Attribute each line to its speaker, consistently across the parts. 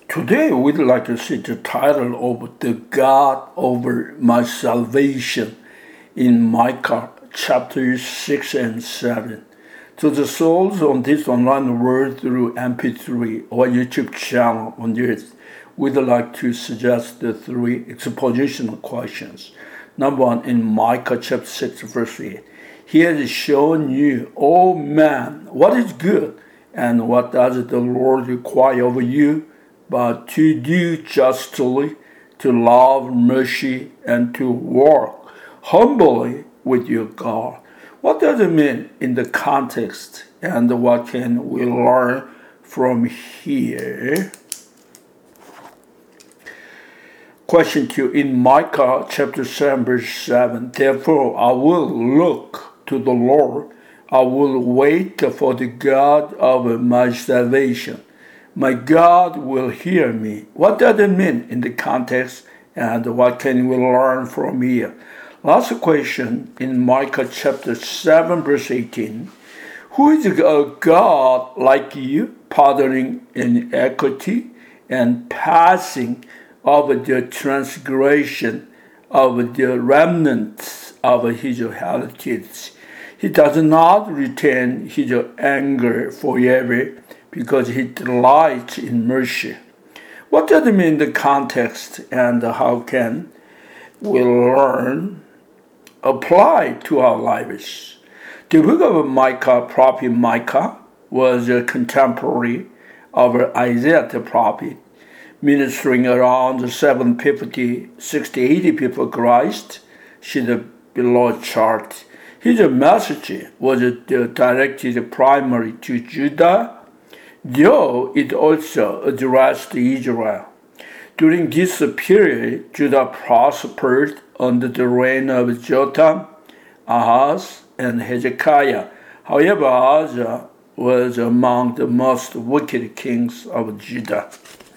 Speaker 1: Today, we'd like to see the title of The God over My Salvation in Micah chapter 6 and 7. To the souls on this online world through MP3 or YouTube channel on this, we'd like to suggest the three expositional questions. Number one, in Micah chapter 6, verse 8. He has shown you, O man, what is good, and what does the Lord require of you, but to do justly, to love mercy, and to walk humbly with your God. What does it mean in the context, and what can we learn from here? Question 2. In Micah chapter 7, verse 7, therefore I will look to the Lord, I will wait for the God of my salvation. My God will hear me. What does it mean in the context, and what can we learn from here? Last question in Micah chapter 7 verse 18. Who is a God like you, pardoning iniquity and passing over the transgression of the remnants of his heritage? He does not retain his anger forever, because he delights in mercy. What does it mean in the context, and how can we learn, apply to our lives? The book of Micah, prophet Micah, was a contemporary of Isaiah the prophet, ministering around 750, 60, 80 people Christ. See the below chart. His message was directed primarily to Judah, though it also addressed Israel. During this period, Judah prospered under the reign of Jotham, Ahaz, and Hezekiah. However, Ahaz was among the most wicked kings of Judah.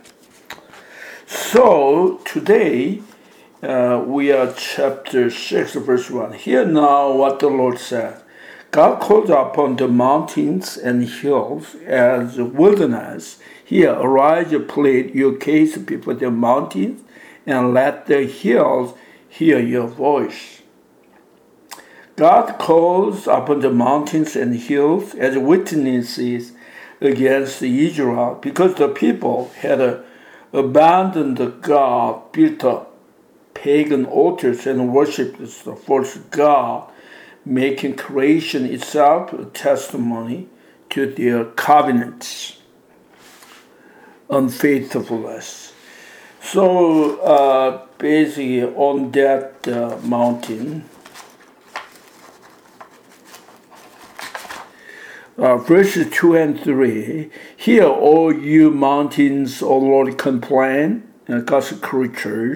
Speaker 1: So, today, we are chapter 6, verse 1. Hear now what the Lord said. God called upon the mountains and hills as a wilderness. Here, arise, plead your case before the mountains, and let the hills hear your voice. God calls upon the mountains and hills as witnesses against Israel, because the people had abandoned God, built up pagan altars, and worshipped the false God, making creation itself a testimony to their covenants, unfaithfulness. So basically on that mountain, verses 2 and 3, hear, all you mountains, O Lord, complain, God's creatures,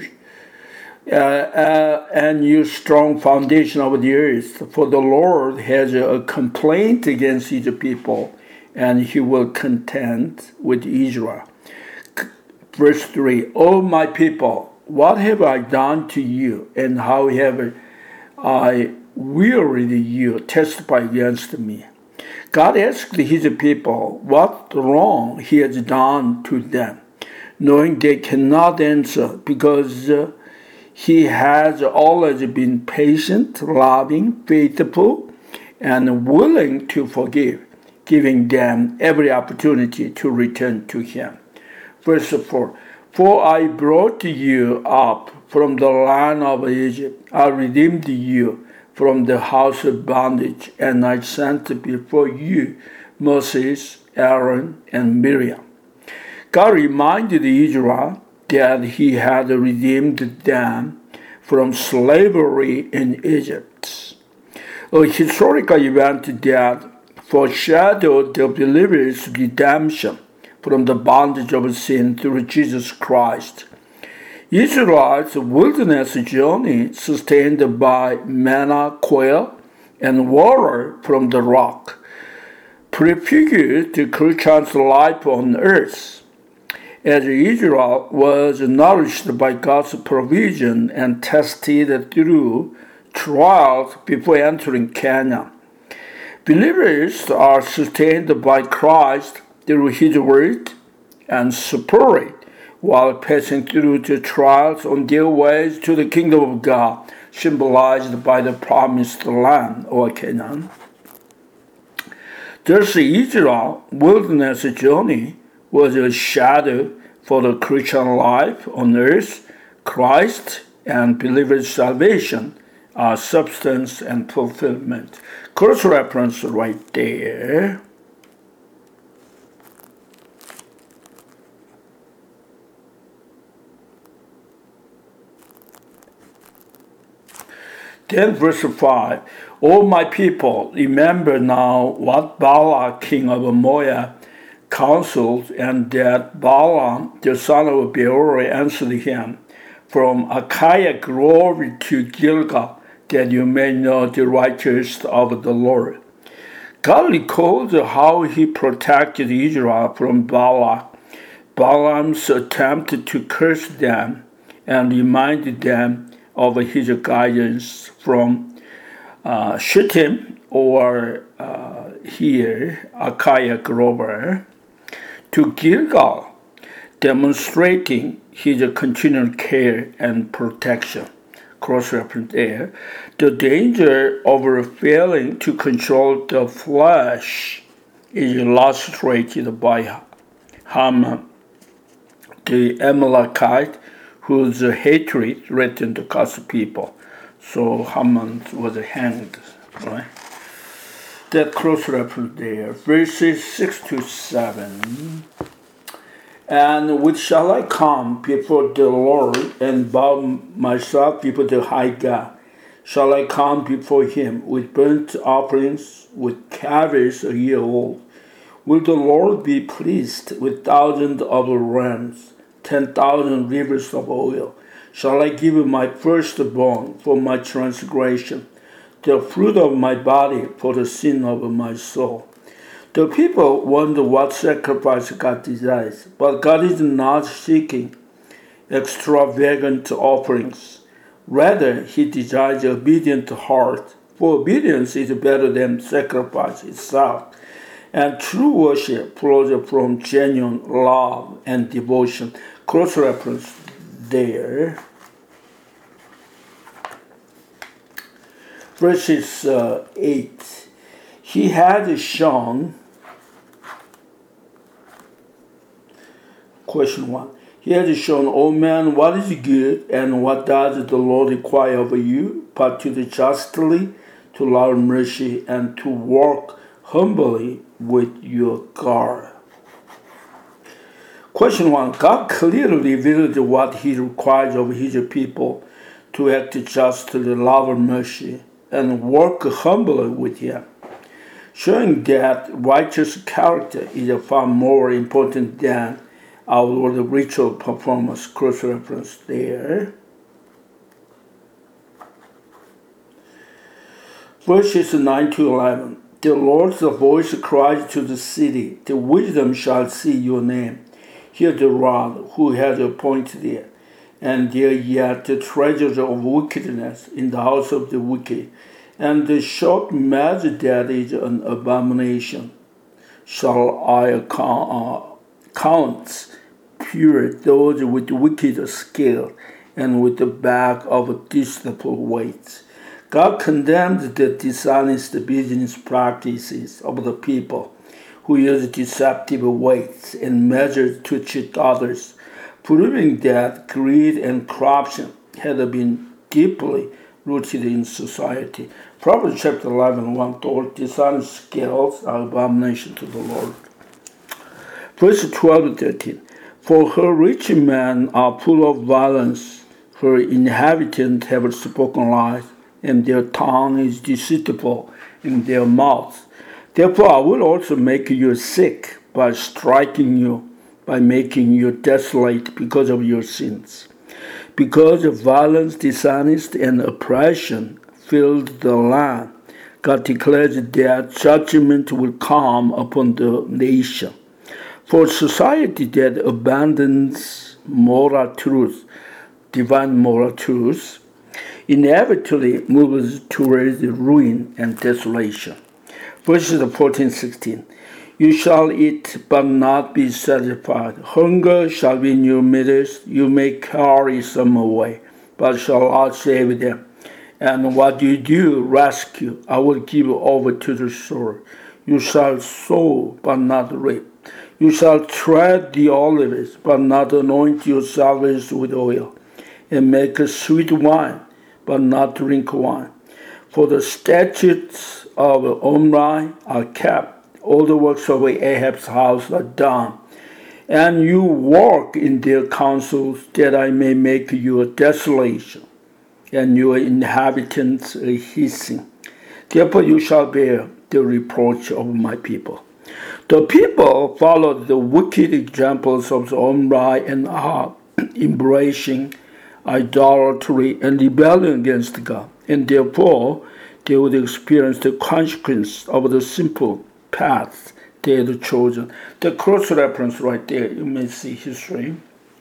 Speaker 1: and you strong foundation of the earth. For the Lord has a complaint against his people, and he will contend with Israel. Verse 3, O my people, what have I done to you, and how have I wearied you? Testify against me. God asked his people what wrong he has done to them, knowing they cannot answer, because he has always been patient, loving, faithful, and willing to forgive, giving them every opportunity to return to him. Verse 4, for I brought you up from the land of Egypt. I redeemed you from the house of bondage, and I sent before you Moses, Aaron, and Miriam. God reminded Israel that he had redeemed them from slavery in Egypt, a historical event that foreshadowed the believers' redemption from the bondage of sin through Jesus Christ. Israel's wilderness journey, sustained by manna, quail, and water from the rock, prefigured the Christian's life on earth, as Israel was nourished by God's provision and tested through trials before entering Canaan. Believers are sustained by Christ through his word and spirit while passing through the trials on their ways to the kingdom of God, symbolized by the promised land or Canaan. Thus, Israel's wilderness journey was a shadow for the Christian life on earth. Christ and believers' salvation are substance and fulfillment. Cross reference right there. Then verse 5, O my people, remember now what Balak king of Moab counseled, and that Balaam the son of Beor answered him, from Achaia glory to Gilgal, that you may know the righteousness of the Lord. God recalls how he protected Israel from Balak, Balaam's attempt to curse them, and reminded them of his guidance from Shittim or here, Achaia Grover, to Gilgal, demonstrating his continual care and protection. Cross-reference there. The danger of failing to control the flesh is illustrated by Haman, the Amalekite, whose hatred threatened God's people. So Haman was hanged, right? That cross-reference there, verses 6 to 7. And with shall I come before the Lord and bow myself before the high God? Shall I come before him with burnt offerings, with calves a year old? Will the Lord be pleased with thousands of rams, 10,000 rivers of oil? Shall I give my firstborn for my transgression, the fruit of my body for the sin of my soul? The people wonder what sacrifice God desires, but God is not seeking extravagant offerings. Rather, he desires an obedient heart, for obedience is better than sacrifice itself. And true worship flows from genuine love and devotion. Cross-reference there. Verses 8. He had shown, question 1. He has shown, O man, what is good, and what does the Lord require of you, but to do justly, to love mercy, and to walk humbly with your God. Question 1. God clearly revealed what he requires of his people, to act justly, love mercy, and work humbly with him, showing that righteous character is far more important than our ritual performance. Cross-reference there. Verses 9 to 11. The Lord's voice cries to the city, the wisdom shall see your name. Hear the rod who has appointed it, and there yet the treasures of wickedness in the house of the wicked, and the short measure that is an abomination. Shall I count pure those with wicked skill, and with the bag of deceitful weights? God condemned the dishonest business practices of the people who use deceptive weights and measures to cheat others, proving that greed and corruption had been deeply rooted in society. Proverbs chapter 11, 1, dishonest scales are abomination to the Lord. Verse 12 to 13. For her rich men are full of violence, her inhabitants have spoken lies, and their tongue is deceitful in their mouths. Therefore I will also make you sick by striking you, by making you desolate because of your sins. Because of violence, dishonesty, and oppression filled the land, God declares that judgment will come upon the nation. For society that abandons moral truth, divine moral truth, inevitably moves towards ruin and desolation. Verses 14-16. You shall eat, but not be satisfied. Hunger shall be in your midst. You may carry some away, but shall not save them. And what you do, rescue, I will give over to the sword. You shall sow, but not reap. You shall tread the olives, but not anoint yourselves with oil, and make sweet wine, but not drink wine. For the statutes of Omri are kept. All the works of Ahab's house are done. And you walk in their counsels, that I may make you a desolation, and your inhabitants a hissing. Therefore you shall bear the reproach of my people. The people followed the wicked examples of Omri and Ahab, embracing idolatry and rebellion against God, and therefore they would experience the consequence of the simple path they had chosen. The cross-reference right there, you may see history.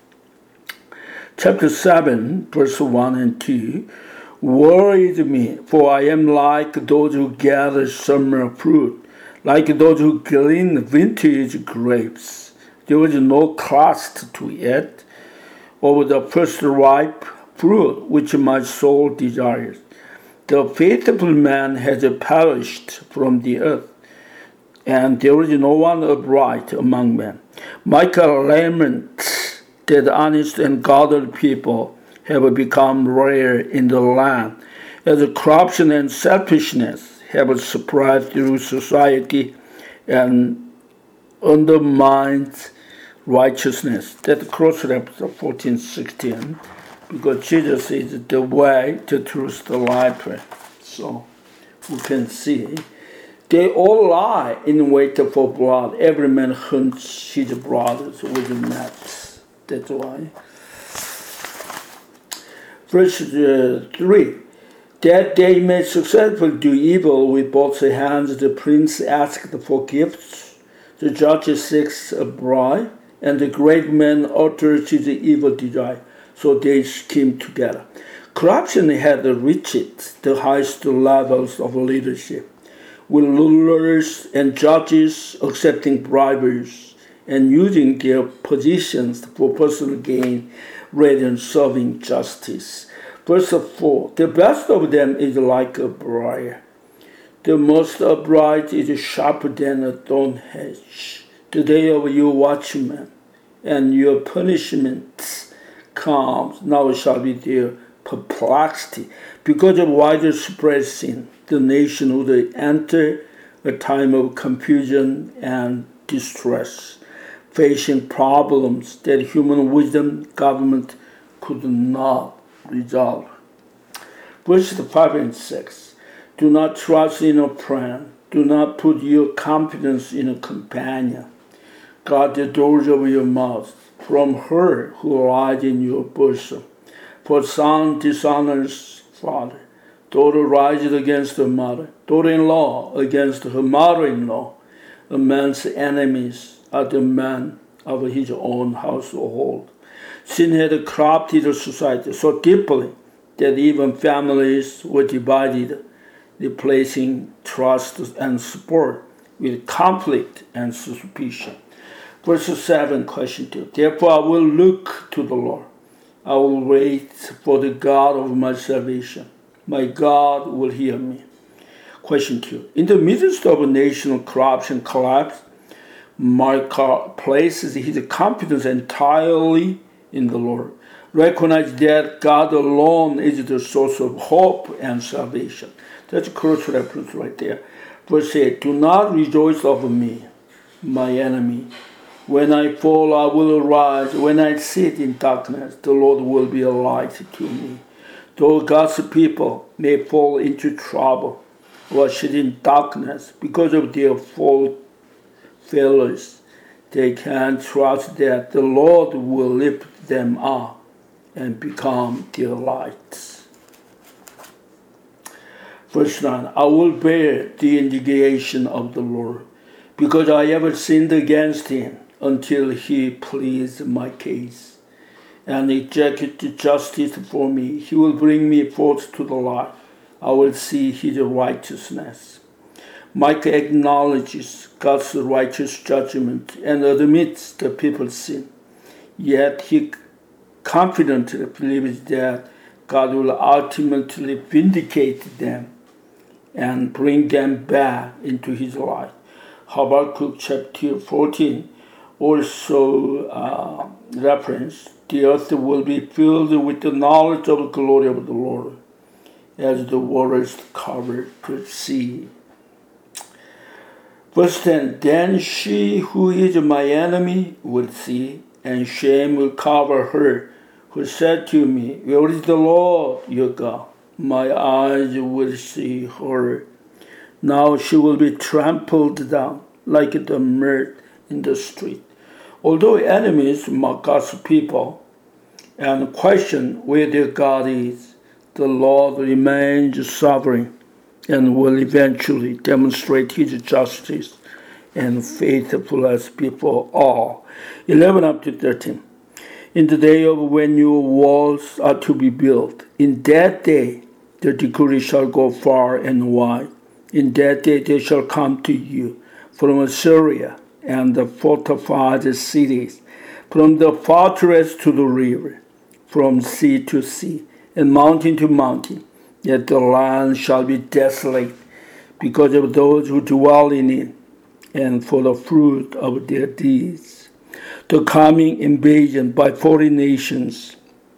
Speaker 1: Chapter 7, verse 1 and 2. Woe is me, for I am like those who gather summer fruit, like those who glean vintage grapes. There was no crust to eat over the first ripe fruit which my soul desires. The faithful man has perished from the earth, and there is no one upright among men. Micah laments that honest and godly people have become rare in the land, as corruption and selfishness have spread through society and undermined righteousness. That cross-reference of 14:16, because Jesus is the way, the truth, the life. So we can see they all lie in wait for blood. Every man hunts his brothers with nets. That's why. Verse 3. That they may successfully do evil with both hands, the prince asked for gifts, the judge seeks a bribe, and the great man utters his evil desire. So they scheme together. Corruption had reached the highest levels of leadership, with rulers and judges accepting bribes and using their positions for personal gain rather than serving justice. Verse 4, the best of them is like a briar. The most upright is sharper than a thorn hedge. The day of your watchman and your punishment comes. Now shall be their perplexity. Because of widespread sin, the nation would enter a time of confusion and distress, facing problems that human wisdom, government could not resolve. Verses 5 and 6. Do not trust in a friend. Do not put your confidence in a companion. Guard the doors of your mouth from her who lies in your bosom. For son dishonors father. Daughter rises against her mother. Daughter-in-law against her mother-in-law. A man's enemies are the men of his own household. Sin had corrupted society so deeply that even families were divided, replacing trust and support with conflict and suspicion. Verse 7, question 2. Therefore I will look to the Lord. I will wait for the God of my salvation. My God will hear me. Question 2. In the midst of a national corruption collapse, Micah places his confidence entirely in the Lord. Recognize that God alone is the source of hope and salvation. That's a cross reference right there. Verse 8, do not rejoice over me, my enemy. When I fall, I will arise. When I sit in darkness, the Lord will be a light to me. Though God's people may fall into trouble or sit in darkness because of their failures, they can trust that the Lord will lift them up and become their lights. Verse 9, I will bear the indignation of the Lord, because I have sinned against him, until he pleads my case and execute justice for me. He will bring me forth to the light. I will see his righteousness. Micah acknowledges God's righteous judgment and admits the people's sin. Yet he confidently believes that God will ultimately vindicate them and bring them back into his light. Habakkuk chapter 14 also reference the earth will be filled with the knowledge of the glory of the Lord as the waters cover the sea. Verse 10, then she who is my enemy will see, and shame will cover her, who said to me, where is the Lord your God? My eyes will see her. Now she will be trampled down like the mud in the street. Although enemies mock God's people and question where their God is, the Lord remains sovereign and will eventually demonstrate his justice and faithfulness before all. 11 up to 13. In the day of when your walls are to be built, in that day the decree shall go far and wide. In that day they shall come to you from Assyria and the fortified cities, from the fortress to the river, from sea to sea, and mountain to mountain. Yet the land shall be desolate because of those who dwell in it, and for the fruit of their deeds. The coming invasion by foreign nations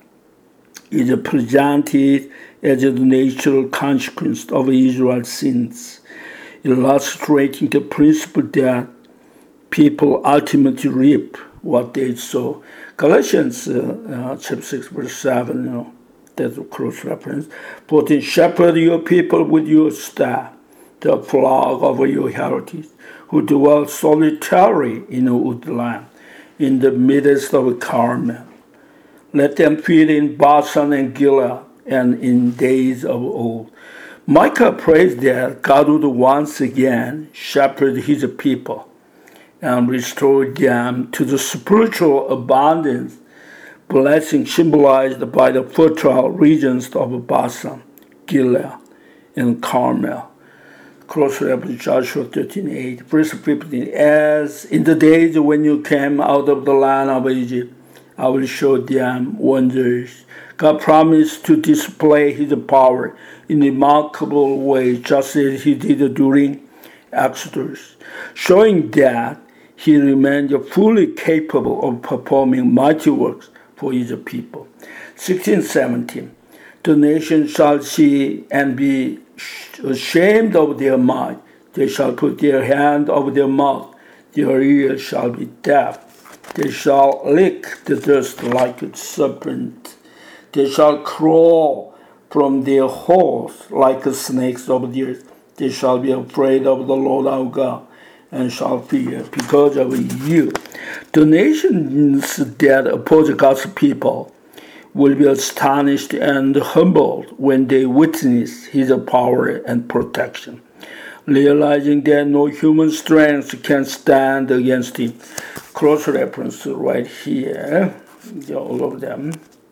Speaker 1: is presented as a natural consequence of Israel's sins, illustrating the principle that people ultimately reap what they sow. Galatians chapter 6, verse 7, that's a close reference. But shepherd your people with your staff, the flock of your heritage, who dwell solitary in a woodland, in the midst of Carmel. Let them feed in Bashan and Gilead, and in days of old. Micah prays that God would once again shepherd his people and restore them to the spiritual abundance, blessing symbolized by the fertile regions of Bashan, Gilead, and Carmel. Close reference Joshua 13:8, verse 15. As in the days when you came out of the land of Egypt, I will show them wonders. God promised to display his power in remarkable ways, just as he did during Exodus, showing that he remained fully capable of performing mighty works for his people. 16:17. The nations shall see and be ashamed of their might. They shall put their hand over their mouth. Their ears shall be deaf. They shall lick the dust like a serpent. They shall crawl from their holes like snakes of the earth. They shall be afraid of the Lord our God and shall fear because of you. The nations that oppose God's people will be astonished and humbled when they witness his power and protection, realizing that no human strength can stand against him. Cross reference right here, all of them.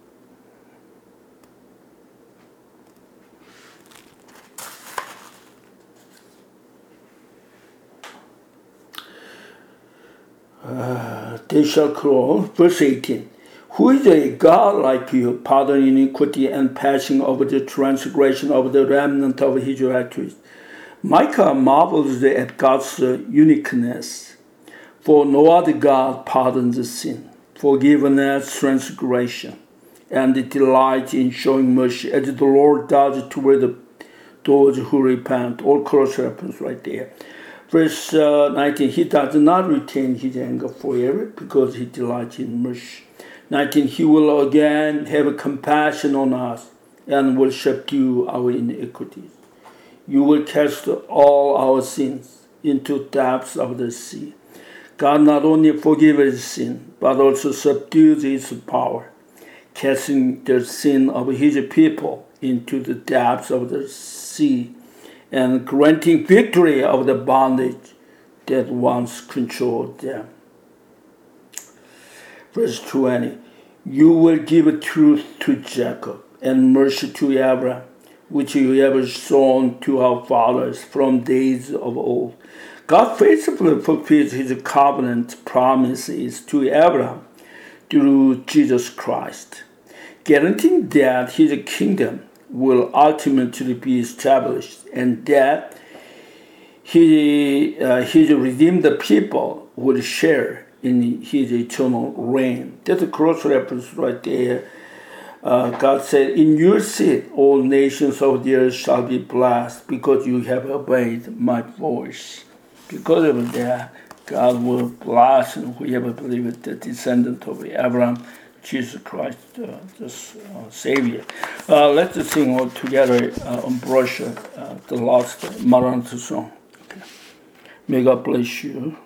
Speaker 1: They shall crawl. Verse 18. Who is a God like you, pardoning iniquity and passing over the transgression of the remnant of his heritage? Micah marvels at God's uniqueness, for no other God pardons sin, forgiveness, transgression, and delights in showing mercy as the Lord does toward those who repent. All cross reference right there. Verse 19, he does not retain his anger forever because he delights in mercy. 19, he will again have compassion on us and will subdue our iniquities. You will cast all our sins into depths of the sea. God not only forgives sin, but also subdues its power, casting the sin of his people into the depths of the sea, and granting victory of the bondage that once controlled them. Verse 20, you will give truth to Jacob and mercy to Abraham, which you have shown to our fathers from days of old. God faithfully fulfills his covenant promises to Abraham through Jesus Christ, guaranteeing that his kingdom will ultimately be established and that his redeemed people will share in his eternal reign. That's a cross reference right there. God said, in your seed, all nations of the earth shall be blessed because you have obeyed my voice. Because of that, God will bless whoever believes the descendant of Abraham, Jesus Christ, the Savior. Let's sing all together on Brosha, the last Maranatha song. Okay. May God bless you.